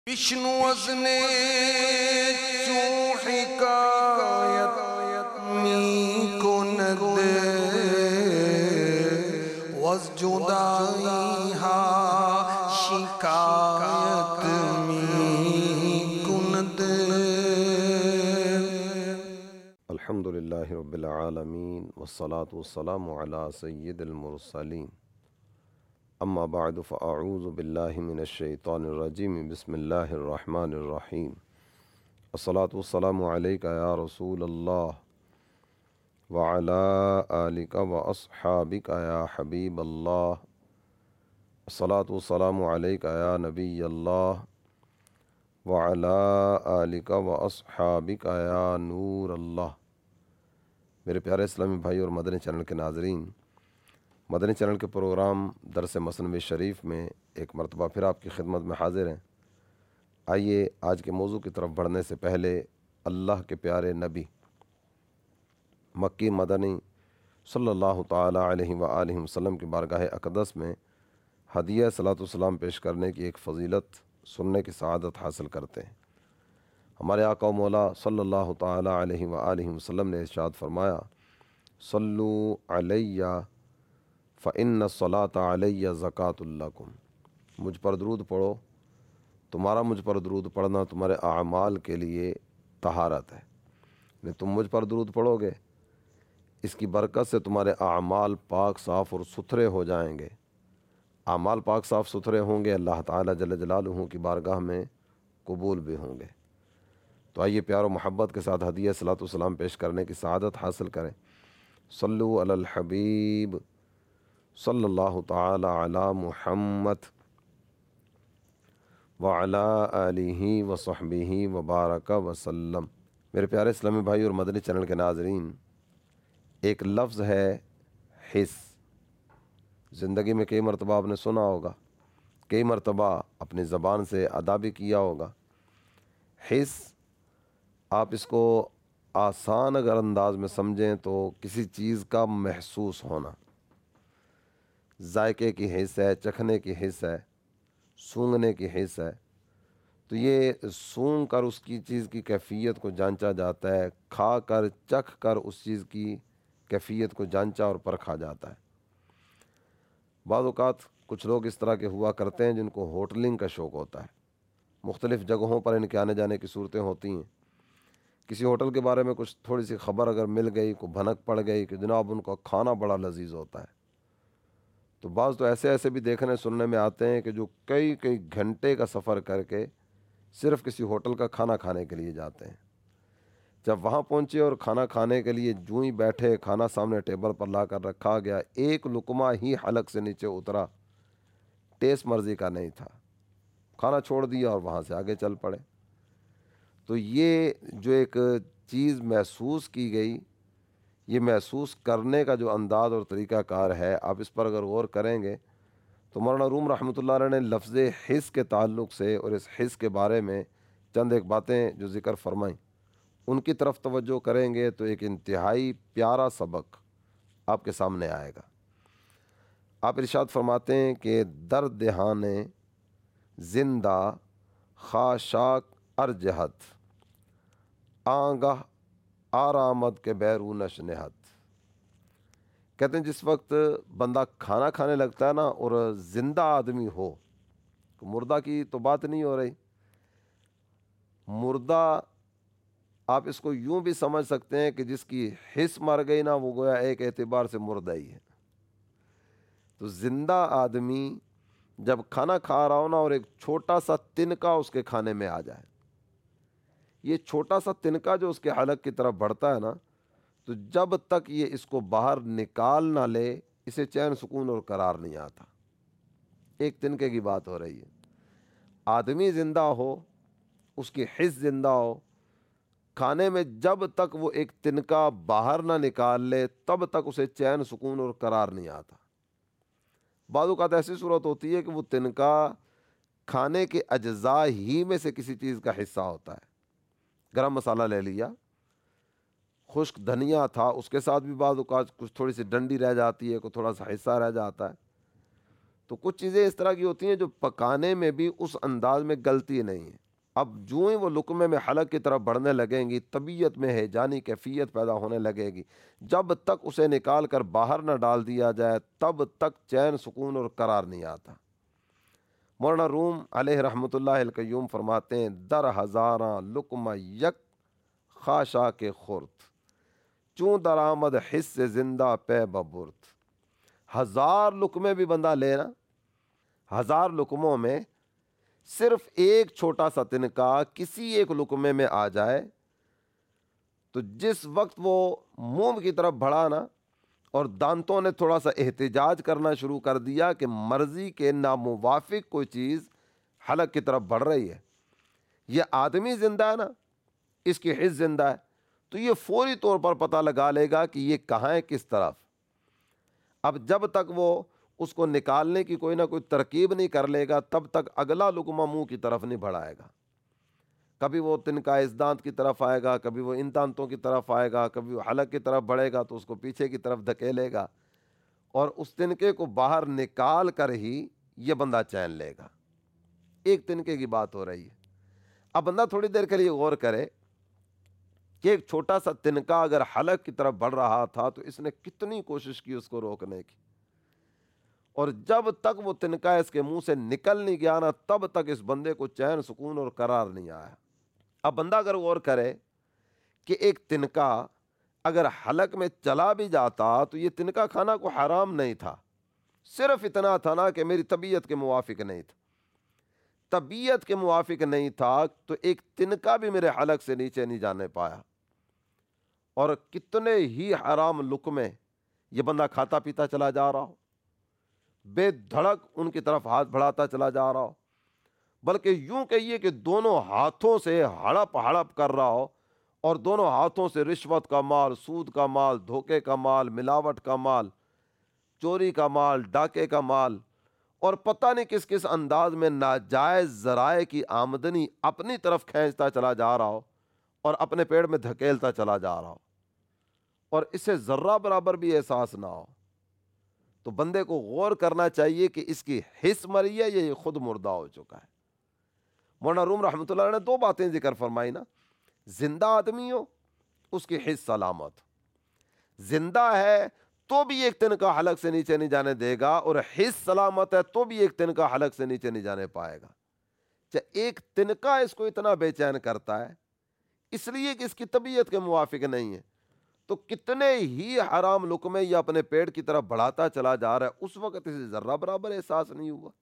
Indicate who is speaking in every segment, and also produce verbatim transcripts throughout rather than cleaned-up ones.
Speaker 1: विष्णु वज़ने चूं हिकायत मी कुनद was जुदाई हा शिकायत मी कुनद।
Speaker 2: अल्हम्दुलिल्लाहि रब्बिल आलमीन वस्सलातु वस्सलामु अला सय्यिदिल मुरसलीन अम्मा बअद फ़अऊज़ु बिल्लाहि मिनश शैतानिर रजीम बिस्मिल्लाहिर रहमानिर रहीम। अस्सलातु वस्सलामु अलैका या रसूलल्लाह व अला आलिका व अस्हाबिका या हबीबल्लाह। अस्सलातु वस्सलामु अलैका या नबियल्लाह व अला आलिका व अस्हाबिका या नूरल्लाह। मेरे प्यारे इस्लामी भाई और मदनी चैनल के नाज़रीन, मदनी चैनल के प्रोग्राम दरस मसनवी शरीफ में एक मरतबा फिर आपकी खिदमत में हाजिर हैं। आइए आज के मौजू की तरफ बढ़ने से पहले अल्लाह के प्यारे नबी मक्की मदनी सल्लल्लाहु ताला अलैहि व आलिहि वसल्लम की बारगाह अक़दस में हदिया सलातो सलाम पेश करने की एक फ़जीलत सुनने की सआदत हासिल करते हैं। हमारे आका व मौला सल्लल्लाहु ताला अलैहि व आलिहि वसल्लम ने इरशाद फरमाया, सल्लू अलैया फ़इन्न सलाता अलैया ज़कातुल लकुम। मुझ पर दरूद पढ़ो, तुम्हारा मुझ पर दरूद पढ़ना तुम्हारे आमाल के लिए तहारत है। नहीं तुम मुझ पर दरूद पढ़ोगे, इसकी बरकत से तुम्हारे आमाल पाक साफ़ और सुथरे हो जाएंगे। आमाल पाक साफ़ सुथरे होंगे, अल्लाह ताला जल्ल जलालुहू की बारगाह में कबूल भी होंगे। तो आइए प्यार और मोहब्बत के साथ हदिया सलातो सलाम पेश करने की सआदत हासिल करें। सल्लु अलल हबीब सल्लल्लाहु ताला अला मुहम्मद व अला आलिहि व सहबिहि व बारक वसल्लम। मेरे प्यारे इस्लामी भाई और मदनी चैनल के नाज़रीन, एक लफ्ज़ है हिस। ज़िंदगी में कई मरतबा आपने सुना होगा, कई मरतबा अपनी ज़बान से अदा भी किया होगा। हिस, आप इसको आसान अगर अंदाज में समझें तो किसी चीज़ का महसूस होना। जायके की हिस्स है, चखने की हिस्स है, सूंघने की हिस्स है। तो ये सूंघ कर उसकी चीज़ की कैफियत को जांचा जाता है, खा कर चख कर उस चीज़ की कैफियत को जांचा और परखा जाता है। बाज़ औक़ात कुछ लोग इस तरह के हुआ करते हैं जिनको होटलिंग का शौक़ होता है। मुख्तलिफ़ जगहों पर इनके आने जाने की सूरतें होती हैं। किसी होटल के बारे में कुछ थोड़ी सी ख़बर अगर मिल गई, को भनक पड़ गई कि जनाब उनका खाना बड़ा लजीज होता है, तो बाज़ तो ऐसे ऐसे भी देखने सुनने में आते हैं कि जो कई कई घंटे का सफ़र करके सिर्फ़ किसी होटल का खाना खाने के लिए जाते हैं। जब वहाँ पहुँचे और खाना खाने के लिए जूँ ही बैठे, खाना सामने टेबल पर ला कर रखा गया, एक लुकमा ही हलक से नीचे उतरा, टेस्ट मर्ज़ी का नहीं था, खाना छोड़ दिया और वहाँ से आगे चल पड़े। तो ये जो एक चीज़ महसूस की गई, ये महसूस करने का जो अंदाज़ और तरीक़ाकार है, आप इस पर अगर गौर करेंगे तो मौलाना रूम रहमतुल्लाह अलैह ने लफ्ज़ हिस के ताल्लुक़ से और इस हिस के बारे में चंद एक बातें जो ज़िक्र फरमाई, उनकी तरफ तवज्जो करेंगे तो एक इंतहाई प्यारा सबक आपके सामने आएगा। आप इरशाद फरमाते हैं कि दर दहाने जिंदा खाशाक अर्जहत आगाह आरामद के बैरूनश नेहत। कहते हैं जिस वक्त बंदा खाना खाने लगता है ना और ज़िंदा आदमी हो, तो मुर्दा की तो बात नहीं हो रही, मुर्दा आप इसको यूं भी समझ सकते हैं कि जिसकी हिस्स मर गई ना, वो गोया एक एतबार से मुर्दा ही है। तो ज़िंदा आदमी जब खाना खा रहा हो ना और एक छोटा सा तिनका उसके खाने में आ जाए, ये छोटा सा तिनका जो उसके हलक की तरफ बढ़ता है ना, तो जब तक ये इसको बाहर निकाल ना ले, इसे चैन सुकून और करार नहीं आता। एक तिनके की बात हो रही है। आदमी ज़िंदा हो, उसकी हिस्स ज़िंदा हो, खाने में जब तक वो एक तिनका बाहर ना निकाल ले, तब तक उसे चैन सुकून और करार नहीं आता। बाज़ औक़ात ऐसी सूरत होती है कि वो तिनका खाने के अज्जा ही में से किसी चीज़ का हिस्सा होता है। गरम मसाला ले लिया, खुश्क धनिया था, उसके साथ भी बाज़ औक़ात कुछ थोड़ी सी डंडी रह जाती है, कोई थोड़ा सा हिस्सा रह जाता है। تو کچھ چیزیں اس طرح کی ہوتی ہیں جو پکانے میں بھی اس انداز میں گلتی نہیں ہے. اب جو ہی وہ لقمے میں حلق کی طرف بڑھنے لگیں گی طبیعت میں ہیجانی کیفیت پیدا ہونے لگے گی. جب تک اسے نکال کر باہر نہ ڈال دیا جائے تب تک چین سکون اور قرار نہیں آتا. مولانا روم علیہ رحمۃ اللہ القیوم فرماتے ہیں در ہزاراں لقمہ یک خاشا کے خورت چون درآمد حص زندہ پے ببرت. ہزار لقمے بھی بندہ لینا، ہزار لقموں میں صرف ایک چھوٹا سا تنکا کسی ایک لقمے میں آ جائے تو جس وقت وہ منہ کی طرف بڑھانا اور دانتوں نے تھوڑا سا احتجاج کرنا شروع کر دیا کہ مرضی کے ناموافق کوئی چیز حلق کی طرف بڑھ رہی ہے، یہ آدمی زندہ ہے نا، اس کی حص زندہ ہے، تو یہ فوری طور پر پتہ لگا لے گا کہ یہ کہاں ہے، کس طرف. اب جب تک وہ اس کو نکالنے کی کوئی نہ کوئی ترکیب نہیں کر لے گا تب تک اگلا لقمہ منہ کی طرف نہیں بڑھائے گا. کبھی وہ تنکا اس دانت کی طرف آئے گا، کبھی وہ ان دانتوں کی طرف آئے گا، کبھی وہ حلق کی طرف بڑھے گا تو اس کو پیچھے کی طرف دھکیلے گا اور اس تنکے کو باہر نکال کر ہی یہ بندہ چین لے گا. ایک تنکے کی بات ہو رہی ہے. اب بندہ تھوڑی دیر کے لیے غور کرے کہ ایک چھوٹا سا تنکا اگر حلق کی طرف بڑھ رہا تھا تو اس نے کتنی کوشش کی اس کو روکنے کی، اور جب تک وہ تنکا اس کے منہ سے نکل نہیں گیا نا تب تک اس بندے کو چین سکون اور قرار نہیں آیا. اب بندہ اگر غور کرے کہ ایک تنکا اگر حلق میں چلا بھی جاتا تو یہ تنکا کھانا کو حرام نہیں تھا، صرف اتنا تھا نا کہ میری طبیعت کے موافق نہیں تھا. طبیعت کے موافق نہیں تھا تو ایک تنکا بھی میرے حلق سے نیچے نہیں جانے پایا، اور کتنے ہی حرام لقمے یہ بندہ کھاتا پیتا چلا جا رہا ہو، بے دھڑک ان کی طرف ہاتھ بڑھاتا چلا جا رہا ہو، بلکہ یوں کہیے کہ دونوں ہاتھوں سے ہڑپ ہڑپ کر رہا ہو، اور دونوں ہاتھوں سے رشوت کا مال، سود کا مال، دھوکے کا مال، ملاوٹ کا مال، چوری کا مال، ڈاکے کا مال، اور پتہ نہیں کس کس انداز میں ناجائز ذرائع کی آمدنی اپنی طرف کھینچتا چلا جا رہا ہو اور اپنے پیڑ میں دھکیلتا چلا جا رہا ہو، اور اسے ذرہ برابر بھی احساس نہ ہو، تو بندے کو غور کرنا چاہیے کہ اس کی حص مری ہے یا یہ خود مردہ ہو چکا ہے. مولانا روم رحمۃ اللہ نے دو باتیں ذکر فرمائی نا، زندہ آدمی ہو اس کی حص سلامت، زندہ ہے تو بھی ایک تنکا حلق سے نیچے نہیں جانے دے گا، اور حص سلامت ہے تو بھی ایک تنکا حلق سے نیچے نہیں جانے پائے گا. چاہے ایک تنکا اس کو اتنا بے چین کرتا ہے اس لیے کہ اس کی طبیعت کے موافق نہیں ہے، تو کتنے ہی حرام لقمے یہ اپنے پیٹ کی طرف بڑھاتا چلا جا رہا ہے، اس وقت اسے ذرہ برابر احساس نہیں ہوا،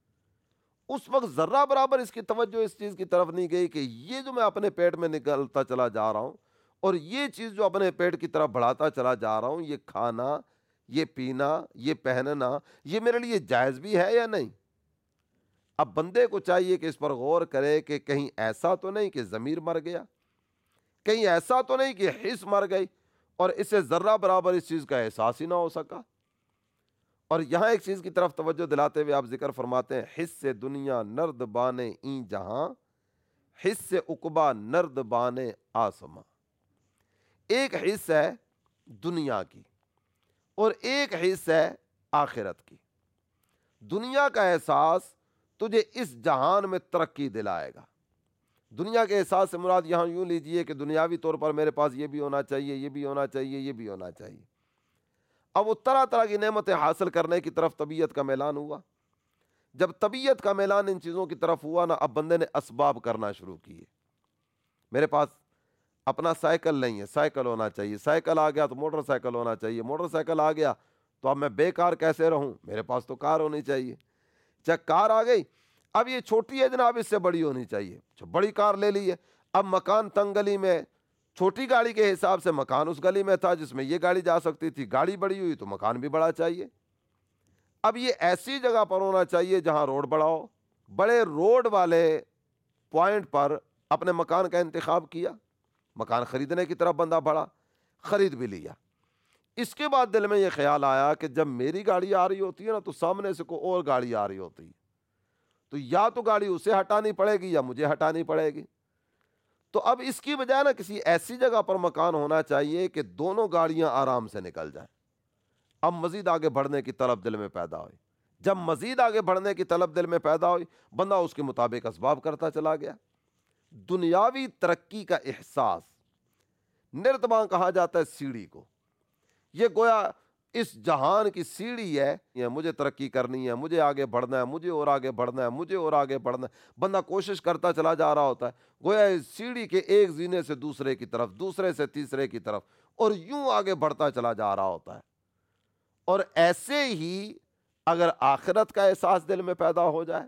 Speaker 2: اس وقت ذرہ برابر اس کی توجہ اس چیز کی طرف نہیں گئی کہ یہ جو میں اپنے پیٹ میں نکلتا چلا جا رہا ہوں اور یہ چیز جو اپنے پیٹ کی طرف بڑھاتا چلا جا رہا ہوں، یہ کھانا، یہ پینا، یہ پہننا، یہ میرے لیے جائز بھی ہے یا نہیں. اب بندے کو چاہیے کہ اس پر غور کرے کہ کہیں ایسا تو نہیں کہ ضمیر مر گیا، کہیں ایسا تو نہیں کہ حص مر گئی اور اسے ذرہ برابر اس چیز کا احساس ہی نہ ہو سکا. اور یہاں ایک چیز کی طرف توجہ دلاتے ہوئے آپ ذکر فرماتے ہیں، حص سے دنیا نرد بانے این جہاں، حص سے عقبہ نرد بانے آسماں. ایک حص ہے دنیا کی اور ایک حص ہے آخرت کی. دنیا کا احساس تجھے اس جہان میں ترقی دلائے گا. دنیا کے احساس سے مراد یہاں یوں لیجئے کہ دنیاوی طور پر میرے پاس یہ بھی ہونا چاہیے، یہ بھی ہونا چاہیے، یہ بھی ہونا چاہیے. اب وہ طرح طرح کی نعمتیں حاصل کرنے کی طرف طبیعت کا میلان ہوا. جب طبیعت کا میلان ان چیزوں کی طرف ہوا نا، اب بندے نے اسباب کرنا شروع کیے. میرے پاس اپنا سائیکل نہیں ہے، سائیکل ہونا چاہیے، سائیکل آ گیا تو موٹر سائیکل ہونا چاہیے، موٹر سائیکل آ گیا تو اب میں بے کار کیسے رہوں، میرے پاس تو کار ہونی چاہیے. چاہے کار آ گئی، اب یہ چھوٹی ہے جناب، اس سے بڑی ہونی چاہیے، بڑی کار لے لی ہے. اب مکان تنگ گلی میں، چھوٹی گاڑی کے حساب سے مکان اس گلی میں تھا جس میں یہ گاڑی جا سکتی تھی، گاڑی بڑی ہوئی تو مکان بھی بڑا چاہیے. اب یہ ایسی جگہ پر ہونا چاہیے جہاں روڈ بڑا ہو. بڑے روڈ والے پوائنٹ پر اپنے مکان کا انتخاب کیا، مکان خریدنے کی طرف بندہ بڑھا، خرید بھی لیا. اس کے بعد دل میں یہ خیال آیا کہ جب میری گاڑی آ رہی ہوتی ہے نا تو سامنے سے کوئی اور گاڑی آ رہی ہوتی ہے، تو یا تو گاڑی اسے ہٹانی پڑے گی یا مجھے ہٹانی پڑے گی. تو اب اس کی بجائے نا کسی ایسی جگہ پر مکان ہونا چاہیے کہ دونوں گاڑیاں آرام سے نکل جائیں. اب مزید آگے بڑھنے کی طلب دل میں پیدا ہوئی. جب مزید آگے بڑھنے کی طلب دل میں پیدا ہوئی، بندہ اس کے مطابق اسباب کرتا چلا گیا۔ دنیاوی ترقی کا احساس، نردباں کہا جاتا ہے سیڑھی کو، یہ گویا اس جہان کی سیڑھی ہے، یہ مجھے ترقی کرنی ہے، مجھے آگے بڑھنا ہے، مجھے اور آگے بڑھنا ہے، مجھے اور آگے بڑھنا ہے، بندہ کوشش کرتا چلا جا رہا ہوتا ہے، گویا اس سیڑھی کے ایک زینے سے دوسرے کی طرف، دوسرے سے تیسرے کی طرف، اور یوں آگے بڑھتا چلا جا رہا ہوتا ہے۔ اور ایسے ہی اگر آخرت کا احساس دل میں پیدا ہو جائے،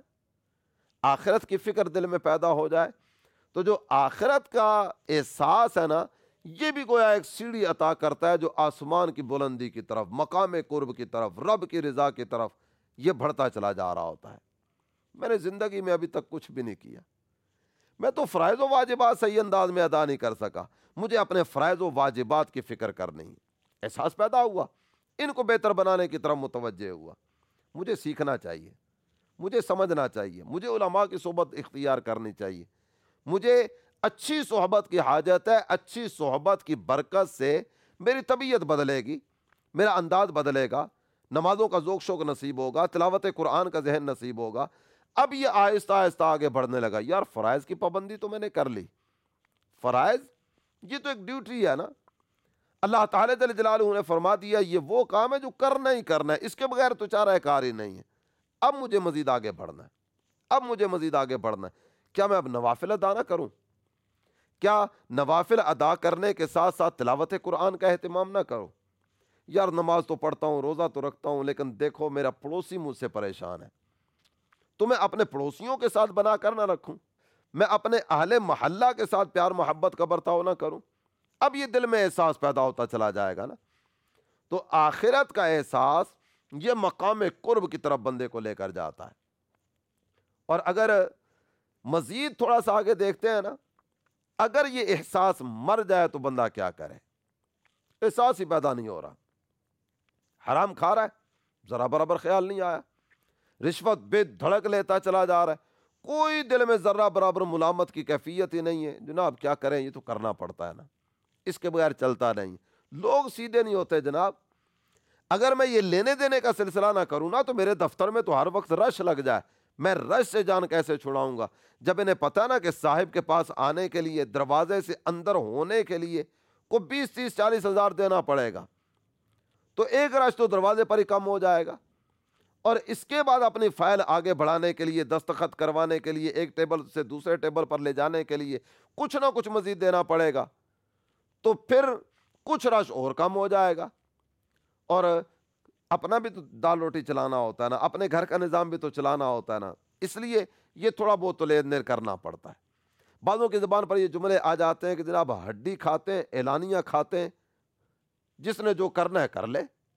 Speaker 2: آخرت کی فکر دل میں پیدا ہو جائے، تو جو آخرت کا احساس ہے نا، یہ بھی گویا ایک سیڑھی عطا کرتا ہے جو آسمان کی بلندی کی طرف، مقام قرب کی طرف، رب کی رضا کی طرف یہ بڑھتا چلا جا رہا ہوتا ہے۔ میں نے زندگی میں ابھی تک کچھ بھی نہیں کیا، میں تو فرائض و واجبات صحیح انداز میں ادا نہیں کر سکا، مجھے اپنے فرائض و واجبات کی فکر کرنی ہے۔ احساس پیدا ہوا، ان کو بہتر بنانے کی طرف متوجہ ہوا، مجھے سیکھنا چاہیے، مجھے سمجھنا چاہیے، مجھے علماء کی صحبت اختیار کرنی چاہیے، مجھے اچھی صحبت کی حاجت ہے، اچھی صحبت کی برکت سے میری طبیعت بدلے گی، میرا انداز بدلے گا، نمازوں کا ذوق شوق نصیب ہوگا، تلاوت قرآن کا ذہن نصیب ہوگا۔ اب یہ آہستہ آہستہ آگے بڑھنے لگا، یار فرائض کی پابندی تو میں نے کر لی، فرائض یہ تو ایک ڈیوٹی ہے نا، اللہ تعالیٰ جل جلالہ نے فرما دیا یہ وہ کام ہے جو کرنا ہی کرنا ہے، اس کے بغیر تو چارہ کار ہی نہیں ہے۔ اب مجھے مزید آگے بڑھنا ہے، اب مجھے مزید آگے بڑھنا ہے، کیا میں اب نوافل ادا نہ کروں؟ کیا نوافل ادا کرنے کے ساتھ ساتھ تلاوت قرآن کا اہتمام نہ کرو؟ یار نماز تو پڑھتا ہوں، روزہ تو رکھتا ہوں، لیکن دیکھو میرا پڑوسی مجھ سے پریشان ہے، تو میں اپنے پڑوسیوں کے ساتھ بنا کر نہ رکھوں، میں اپنے اہل محلہ کے ساتھ پیار محبت کا برتاؤ نہ کروں؟ اب یہ دل میں احساس پیدا ہوتا چلا جائے گا نا۔ تو آخرت کا احساس یہ مقام قرب کی طرف بندے کو لے کر جاتا ہے۔ اور اگر مزید تھوڑا سا آگے دیکھتے ہیں نا، اگر یہ احساس مر جائے تو بندہ کیا کرے؟ احساس ہی پیدا نہیں ہو رہا، حرام کھا رہا ہے، ذرا برابر خیال نہیں آیا، رشوت بے دھڑک لیتا چلا جا رہا ہے، کوئی دل میں ذرہ برابر ملامت کی کیفیت ہی نہیں ہے، جناب کیا کریں، یہ تو کرنا پڑتا ہے نا، اس کے بغیر چلتا نہیں۔ لوگ سیدھے نہیں ہوتے جناب، اگر میں یہ لینے دینے کا سلسلہ نہ کروں نا تو میرے دفتر میں تو ہر وقت رش لگ جائے، میں رش سے جان کیسے چھڑاؤں گا؟ جب انہیں پتا نا کہ صاحب کے پاس آنے کے لیے، دروازے سے اندر ہونے کے لیے کو بیس تیس چالیس ہزار دینا پڑے گا، تو ایک رش تو دروازے پر ہی کم ہو جائے گا، اور اس کے بعد اپنی فائل آگے بڑھانے کے لیے، دستخط کروانے کے لیے، ایک ٹیبل سے دوسرے ٹیبل پر لے جانے کے لیے کچھ نہ کچھ مزید دینا پڑے گا، تو پھر کچھ رش اور کم ہو جائے گا، اور اپنا بھی تو دال روٹی چلانا ہوتا ہے نا، اپنے گھر کا نظام بھی تو چلانا ہوتا ہے نا، اس لیے یہ تھوڑا بہت تو لین دین کرنا پڑتا ہے۔ بعضوں کی زبان پر یہ جملے آ جاتے ہیں کہ جناب ہڈی کھاتے ہیں، اعلانیہ کھاتے ہیں، جس نے جو کرنا ہے کر لے،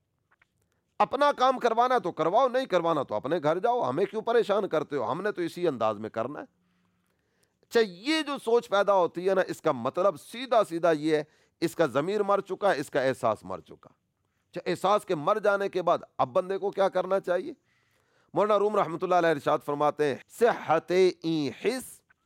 Speaker 2: اپنا کام کروانا ہے تو کرواؤ، نہیں کروانا تو اپنے گھر جاؤ، ہمیں کیوں پریشان کرتے ہو، ہم نے تو اسی انداز میں کرنا ہے۔ اچھا، یہ جو سوچ پیدا ہوتی ہے نا، اس کا مطلب سیدھا سیدھا یہ ہے، اس کا ضمیر مر چکا ہے، اس کا احساس مر چکا۔ اچھا، احساس کے مر جانے کے بعد اب بندے کو کیا کرنا چاہیے؟ مولانا روم رحمۃ اللہ علیہ ارشاد فرماتے ہیں، صحت این حس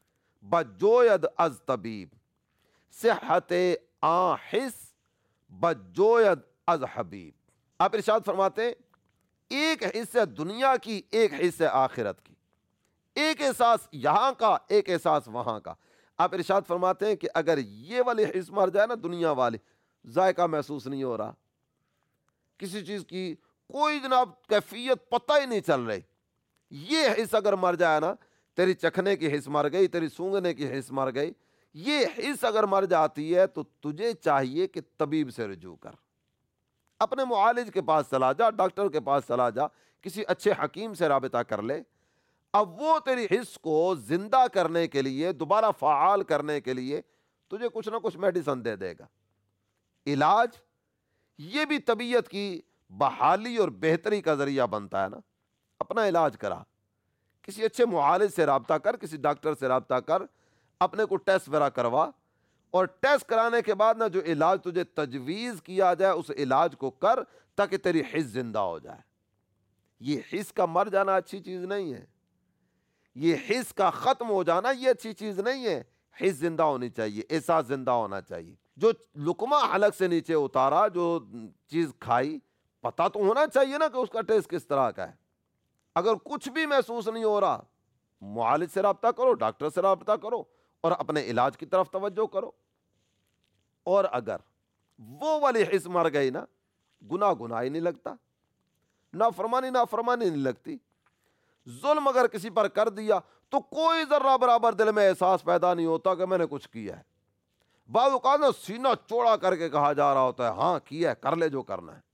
Speaker 2: بجوید از طبیب، صحت آن حس بجوید از حبیب۔ آپ ارشاد فرماتے ہیں ایک حصہ دنیا کی، ایک حصہ آخرت کی، ایک احساس یہاں کا، ایک احساس وہاں کا۔ آپ ارشاد فرماتے ہیں کہ اگر یہ والی حص مر جائے نا، دنیا والی، ذائقہ محسوس نہیں ہو رہا، کسی چیز کی کوئی جناب کیفیت پتہ ہی نہیں چل رہی، یہ حص اگر مر جائے نا، تیری چکھنے کی حص مر گئی، تیری سونگنے کی حص مر گئی، یہ حص اگر مر جاتی ہے تو تجھے چاہیے کہ طبیب سے رجوع کر، اپنے معالج کے پاس چلا جا، ڈاکٹر کے پاس چلا جا، کسی اچھے حکیم سے رابطہ کر لے۔ اب وہ تیری حص کو زندہ کرنے کے لیے، دوبارہ فعال کرنے کے لیے تجھے کچھ نہ کچھ میڈیسن دے دے گا۔ علاج یہ بھی طبیعت کی بحالی اور بہتری کا ذریعہ بنتا ہے نا۔ اپنا علاج کرا، کسی اچھے معالج سے رابطہ کر، کسی ڈاکٹر سے رابطہ کر، اپنے کو ٹیسٹ وغیرہ کروا، اور ٹیسٹ کرانے کے بعد نا جو علاج تجھے تجویز کیا جائے اس علاج کو کر، تاکہ تیری حس زندہ ہو جائے۔ یہ حس کا مر جانا اچھی چیز نہیں ہے، یہ حس کا ختم ہو جانا یہ اچھی چیز نہیں ہے۔ حس زندہ ہونی چاہیے، احساس زندہ ہونا چاہیے۔ جو لقمہ حلق سے نیچے اتارا، جو چیز کھائی، پتہ تو ہونا چاہیے نا کہ اس کا ٹیسٹ کس طرح کا ہے۔ اگر کچھ بھی محسوس نہیں ہو رہا، معالج سے رابطہ کرو، ڈاکٹر سے رابطہ کرو اور اپنے علاج کی طرف توجہ کرو۔ اور اگر وہ والی حس مر گئی نا، گناہ گناہ ہی نہیں لگتا، نافرمانی نافرمانی نہیں لگتی، ظلم اگر کسی پر کر دیا تو کوئی ذرہ برابر دل میں احساس پیدا نہیں ہوتا کہ میں نے کچھ کیا ہے۔ بعض اوقات سینہ چوڑا کر کے کہا جا رہا ہوتا ہے ہاں کیا ہے، کر لے جو کرنا ہے،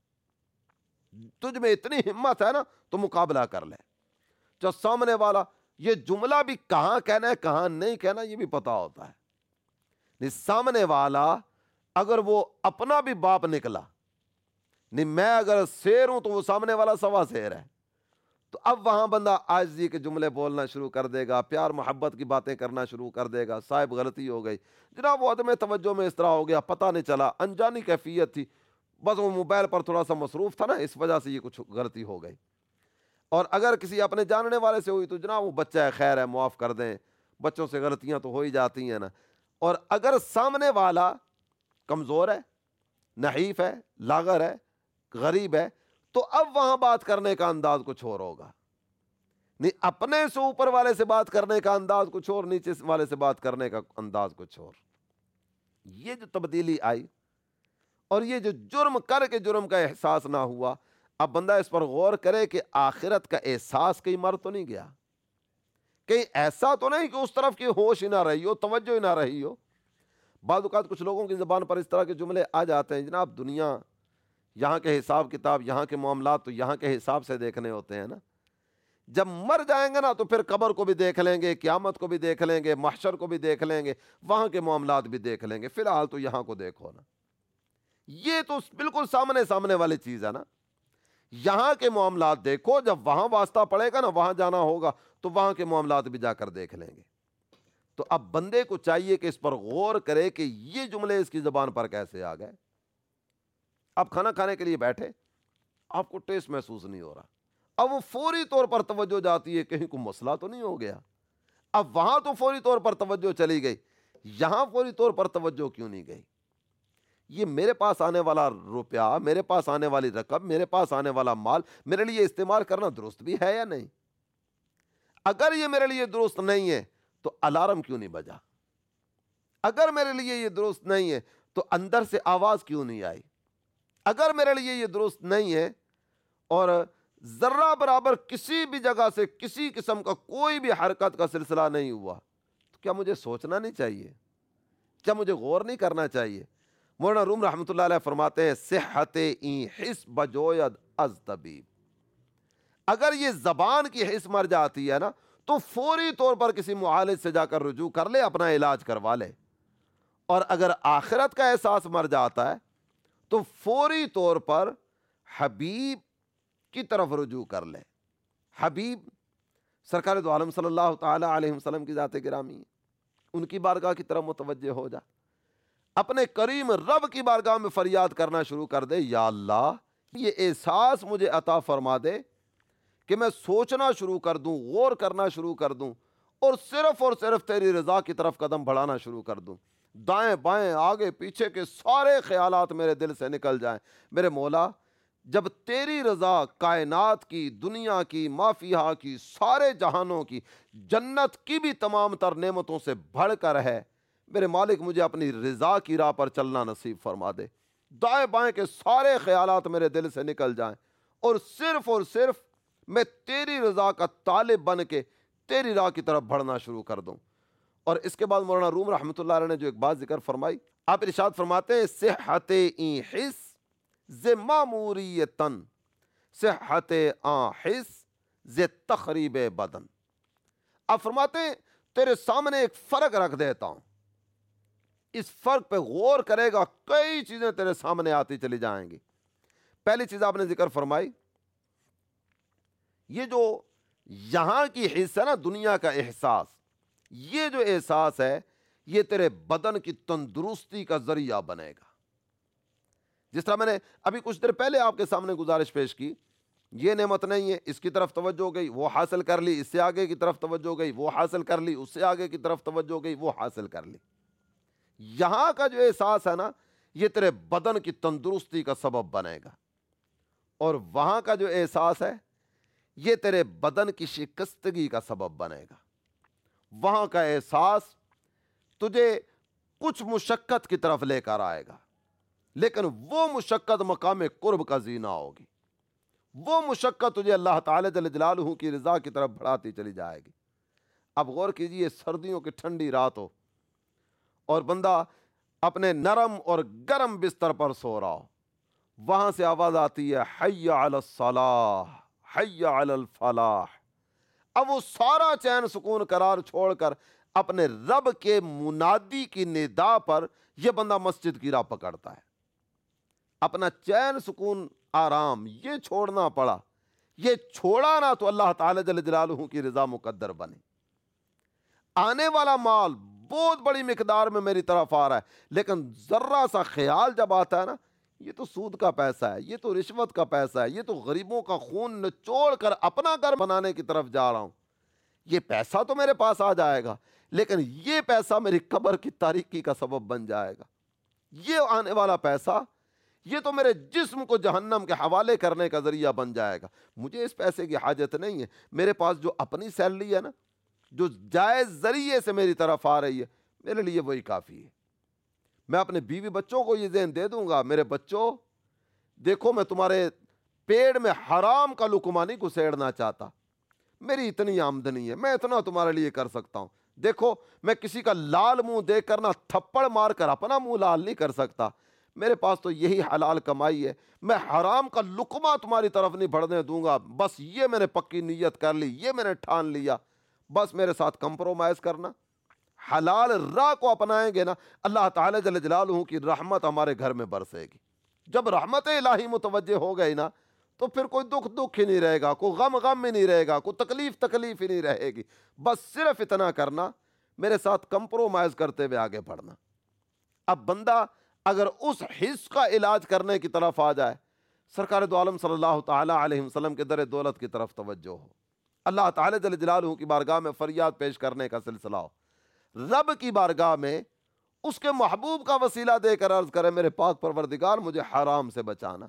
Speaker 2: تجھ میں اتنی ہمت ہے نا تو مقابلہ کر لے۔ جو سامنے والا یہ جملہ بھی کہاں کہنا ہے کہاں نہیں کہنا یہ بھی پتا ہوتا ہے۔ سامنے والا اگر وہ اپنا بھی باپ نکلا، نہیں میں اگر شیر ہوں تو وہ سامنے والا سوا شیر ہے، تو اب وہاں بندہ عاجزی کے جملے بولنا شروع کر دے گا، پیار محبت کی باتیں کرنا شروع کر دے گا۔ صاحب غلطی ہو گئی جناب، وہ عدم توجہ میں اس طرح ہو گیا، پتہ نہیں چلا، انجانی کیفیت تھی، بس وہ موبائل پر تھوڑا سا مصروف تھا نا، اس وجہ سے یہ کچھ غلطی ہو گئی۔ اور اگر کسی اپنے جاننے والے سے ہوئی تو جناب وہ بچہ ہے، خیر ہے، معاف کر دیں، بچوں سے غلطیاں تو ہو ہی جاتی ہیں نا۔ اور اگر سامنے والا کمزور ہے، نحیف ہے، لاغر ہے، غریب ہے، تو اب وہاں بات کرنے کا انداز کچھ اور ہوگا۔ نہیں اپنے سے اوپر والے سے بات کرنے کا انداز کچھ اور، نیچے والے سے بات کرنے کا انداز کچھ اور۔ یہ جو تبدیلی آئی اور یہ جو جرم کر کے جرم کا احساس نہ ہوا، اب بندہ اس پر غور کرے کہ آخرت کا احساس کہیں مر تو نہیں گیا، کہیں ایسا تو نہیں کہ اس طرف کی ہوش ہی نہ رہی ہو، توجہ ہی نہ رہی ہو۔ بعض اوقات کچھ لوگوں کی زبان پر اس طرح کے جملے آ جاتے ہیں، جناب دنیا یہاں کے حساب کتاب، یہاں کے معاملات تو یہاں کے حساب سے دیکھنے ہوتے ہیں نا، جب مر جائیں گے نا تو پھر قبر کو بھی دیکھ لیں گے، قیامت کو بھی دیکھ لیں گے، محشر کو بھی دیکھ لیں گے، وہاں کے معاملات بھی دیکھ لیں گے، فی الحال تو یہاں کو دیکھو نا۔ یہ تو بالکل سامنے سامنے والی چیز ہے نا، یہاں کے معاملات دیکھو، جب وہاں واسطہ پڑے گا نا، وہاں جانا ہوگا تو وہاں کے معاملات بھی جا کر دیکھ لیں گے۔ تو اب بندے کو چاہیے کہ اس پر غور کرے کہ یہ جملے اس کی زبان پر کیسے آ گئے۔ اب کھانا کھانے کے لیے بیٹھے، آپ کو ٹیسٹ محسوس نہیں ہو رہا، اب وہ فوری طور پر توجہ جاتی ہے کہیں کوئی مسئلہ تو نہیں ہو گیا۔ اب وہاں تو فوری طور پر توجہ چلی گئی، یہاں فوری طور پر توجہ کیوں نہیں گئی؟ یہ میرے پاس آنے والا روپیہ، میرے پاس آنے والی رقم، میرے پاس آنے والا مال میرے لیے استعمال کرنا درست بھی ہے یا نہیں؟ اگر یہ میرے لیے درست نہیں ہے تو الارم کیوں نہیں بجا؟ اگر میرے لیے یہ درست نہیں ہے تو اندر سے آواز کیوں نہیں آئی؟ اگر میرے لیے یہ درست نہیں ہے اور ذرہ برابر کسی بھی جگہ سے کسی قسم کا کوئی بھی حرکت کا سلسلہ نہیں ہوا تو کیا مجھے سوچنا نہیں چاہیے؟ کیا مجھے غور نہیں کرنا چاہیے؟ مولانا روم رحمۃ اللہ علیہ فرماتے ہیں صحت این حس بجوید از طبیب، اگر یہ زبان کی حس مر جاتی ہے نا تو فوری طور پر کسی معالج سے جا کر رجوع کر لے، اپنا علاج کروا لے۔ اور اگر آخرت کا احساس مر جاتا ہے تو فوری طور پر حبیب کی طرف رجوع کر لے۔ حبیب سرکار دو عالم صلی اللہ تعالی علیہ وسلم کی ذات گرامی، ان کی بارگاہ کی طرف متوجہ ہو جا، اپنے کریم رب کی بارگاہ میں فریاد کرنا شروع کر دے، یا اللہ یہ احساس مجھے عطا فرما دے کہ میں سوچنا شروع کر دوں، غور کرنا شروع کر دوں اور صرف اور صرف تیری رضا کی طرف قدم بڑھانا شروع کر دوں، دائیں بائیں آگے پیچھے کے سارے خیالات میرے دل سے نکل جائیں۔ میرے مولا جب تیری رضا کائنات کی، دنیا کی، مافیہا کی، سارے جہانوں کی، جنت کی بھی تمام تر نعمتوں سے بڑھ کر ہے، میرے مالک مجھے اپنی رضا کی راہ پر چلنا نصیب فرما دے، دائیں بائیں کے سارے خیالات میرے دل سے نکل جائیں اور صرف اور صرف میں تیری رضا کا طالب بن کے تیری راہ کی طرف بڑھنا شروع کر دوں۔ اور اس کے بعد مولانا روم رحمۃ اللہ علیہ نے جو ایک بات ذکر فرمائی، آپ ارشاد فرماتے ہیں صحت این حس ز معموریتن، صحت آن حس ز تخریب بدن۔ آپ فرماتے ہیں تیرے سامنے ایک فرق رکھ دیتا ہوں، اس فرق پہ غور کرے گا کئی چیزیں تیرے سامنے آتی چلی جائیں گی۔ پہلی چیز آپ نے ذکر فرمائی، یہ جو یہاں کی حصہ ہے نا، دنیا کا احساس، یہ جو احساس ہے یہ تیرے بدن کی تندرستی کا ذریعہ بنے گا۔ جس طرح میں نے ابھی کچھ دیر پہلے آپ کے سامنے گزارش پیش کی، یہ نعمت نہیں ہے، اس کی طرف توجہ گئی وہ حاصل کر لی، اس سے آگے کی طرف توجہ گئی وہ حاصل کر لی، اس سے آگے کی طرف توجہ گئی وہ حاصل کر لی۔ یہاں کا جو احساس ہے نا یہ تیرے بدن کی تندرستی کا سبب بنے گا، اور وہاں کا جو احساس ہے یہ تیرے بدن کی شکستگی کا سبب بنے گا۔ وہاں کا احساس تجھے کچھ مشقت کی طرف لے کر آئے گا، لیکن وہ مشقت مقام قرب کا زینہ ہوگی، وہ مشقت تجھے اللہ تعالی جل جلالہ کی رضا کی طرف بڑھاتی چلی جائے گی۔ اب غور کیجئے، سردیوں کی ٹھنڈی رات ہو اور بندہ اپنے نرم اور گرم بستر پر سو رہا ہو، وہاں سے آواز آتی ہے حی علی الصلاح، حی علی الفلاح۔ اب وہ سارا چین سکون قرار چھوڑ کر اپنے رب کے منادی کی ندا پر یہ بندہ مسجد کی راہ پکڑتا ہے۔ اپنا چین سکون آرام یہ چھوڑنا پڑا، یہ چھوڑا نہ تو اللہ تعالی جل جلالہ کی رضا مقدر بنے۔ آنے والا مال بہت بڑی مقدار میں میری طرف آ رہا ہے، لیکن ذرہ سا خیال جب آتا ہے نا، یہ تو سود کا پیسہ ہے، یہ تو رشوت کا پیسہ ہے، یہ تو غریبوں کا خون نچوڑ کر اپنا گھر بنانے کی طرف جا رہا ہوں، یہ پیسہ تو میرے پاس آ جائے گا، لیکن یہ پیسہ میری قبر کی تاریکی کا سبب بن جائے گا۔ یہ آنے والا پیسہ یہ تو میرے جسم کو جہنم کے حوالے کرنے کا ذریعہ بن جائے گا۔ مجھے اس پیسے کی حاجت نہیں ہے، میرے پاس جو اپنی سیلری ہے نا، جو جائز ذریعے سے میری طرف آ رہی ہے، میرے لیے وہی کافی ہے۔ میں اپنے بیوی بچوں کو یہ ذہن دے دوں گا، میرے بچوں دیکھو میں تمہارے پیڑ میں حرام کا لقمہ نہیں گھسیڑنا چاہتا، میری اتنی آمدنی ہے، میں اتنا تمہارے لیے کر سکتا ہوں۔ دیکھو میں کسی کا لال منہ دیکھ کر نہ تھپڑ مار کر اپنا منہ لال نہیں کر سکتا، میرے پاس تو یہی حلال کمائی ہے، میں حرام کا لقمہ تمہاری طرف نہیں بڑھنے دوں گا، بس یہ میں نے پکی نیت کر لی، یہ میں نے ٹھان لیا، بس میرے ساتھ کمپرومائز کرنا۔ حلال راہ کو اپنائیں گے نا، اللہ تعالی جل جلالہ کی رحمت ہمارے گھر میں برسے گی۔ جب رحمت الہی متوجہ ہو گئی نا، تو پھر کوئی دکھ دکھ ہی نہیں رہے گا، کوئی غم غم ہی نہیں رہے گا، کوئی تکلیف تکلیف ہی نہیں رہے گی۔ بس صرف اتنا کرنا، میرے ساتھ کمپرومائز کرتے ہوئے آگے بڑھنا۔ اب بندہ اگر اس حص کا علاج کرنے کی طرف آ جائے، سرکار دو عالم صلی اللہ تعالی علیہ وسلم کے در دولت کی طرف توجہ ہو، اللہ تعالی جل جلالہ کی بارگاہ میں فریاد پیش کرنے کا سلسلہ ہو، رب کی بارگاہ میں اس کے محبوب کا وسیلہ دے کر عرض کرے میرے پاک پروردگار مجھے حرام سے بچانا،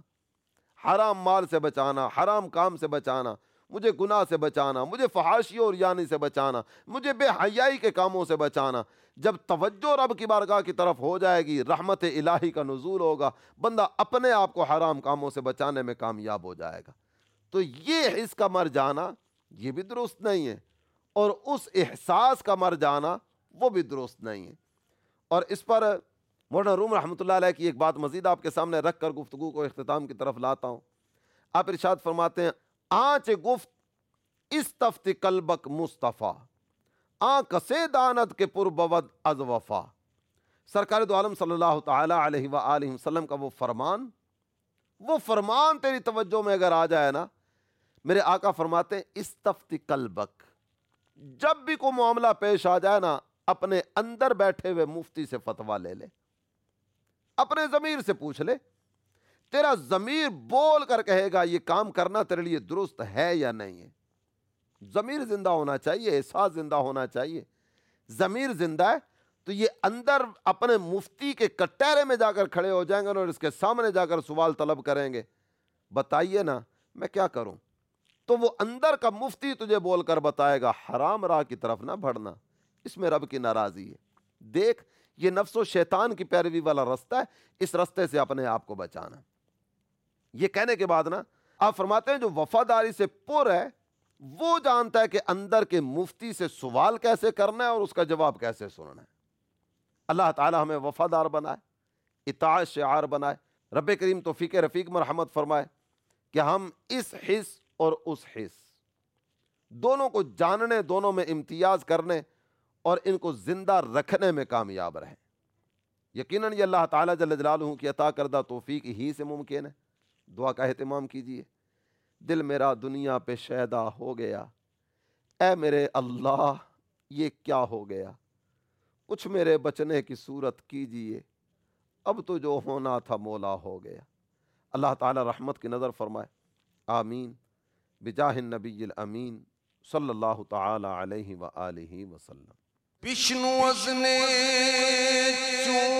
Speaker 2: حرام مال سے بچانا، حرام کام سے بچانا، مجھے گناہ سے بچانا، مجھے فحاشی اور یانی سے بچانا، مجھے بے حیائی کے کاموں سے بچانا۔ جب توجہ رب کی بارگاہ کی طرف ہو جائے گی، رحمت الہی کا نزول ہوگا، بندہ اپنے آپ کو حرام کاموں سے بچانے میں کامیاب ہو جائے گا۔ تو یہ حص کا مر جانا یہ بھی درست نہیں ہے، اور اس احساس کا مر جانا وہ بھی درست نہیں ہے۔ اور اس پر مولانا روم رحمۃ اللہ علیہ کی ایک بات مزید آپ کے سامنے رکھ کر گفتگو کو اختتام کی طرف لاتا ہوں۔ آپ ارشاد فرماتے ہیں آنچ گفت استفت قلبک مصطفیٰ، آن کسے داند کے پر بود از وفا۔ سرکار دو عالم صلی اللہ تعالی علیہ وآلہ وسلم کا وہ فرمان، وہ فرمان تیری توجہ میں اگر آ جائے نا، میرے آقا فرماتے ہیں استفت قلبک، جب بھی کوئی معاملہ پیش آ جائے نا، اپنے اندر بیٹھے ہوئے مفتی سے فتویٰ لے لے، اپنے ضمیر سے پوچھ لے، تیرا ضمیر بول کر کہے گا یہ کام کرنا تیرے لیے درست ہے یا نہیں ہے۔ ضمیر زندہ ہونا چاہیے، احساس زندہ ہونا چاہیے۔ ضمیر زندہ ہے تو یہ اندر اپنے مفتی کے کٹہرے میں جا کر کھڑے ہو جائیں گے اور اس کے سامنے جا کر سوال طلب کریں گے، بتائیے نا میں کیا کروں؟ تو وہ اندر کا مفتی تجھے بول کر بتائے گا حرام راہ کی طرف نہ بڑھنا، اس میں رب کی ناراضی ہے، دیکھ یہ نفس و شیطان کی پیروی والا رستہ ہے، اس رستے سے اپنے آپ کو بچانا۔ یہ کہنے کے بعد نا آپ فرماتے ہیں جو وفاداری سے پر ہے وہ جانتا ہے کہ اندر کے مفتی سے سوال کیسے کرنا ہے اور اس کا جواب کیسے سننا ہے۔ اللہ تعالی ہمیں وفادار بنائے، اطاعت شعار بنائے۔ رب کریم توفیق رفیق مرحمت فرمائے کہ ہم اس حص اور اس حص دونوں کو جاننے، دونوں میں امتیاز کرنے اور ان کو زندہ رکھنے میں کامیاب رہیں۔ یقیناً یہ اللہ تعالیٰ جل جلالہ کی عطا کردہ توفیق ہی سے ممکن ہے۔ دعا کا اہتمام کیجیے۔ دل میرا دنیا پہ شیدا ہو گیا، اے میرے اللہ یہ کیا ہو گیا، کچھ میرے بچنے کی صورت کیجیے، اب تو جو ہونا تھا مولا ہو گیا۔ اللہ تعالیٰ رحمت کی نظر فرمائے، آمین بجاہ النبی الامین صلی اللہ تعالی علیہ وآلہ وسلم۔
Speaker 1: বিষ্ণু অজনে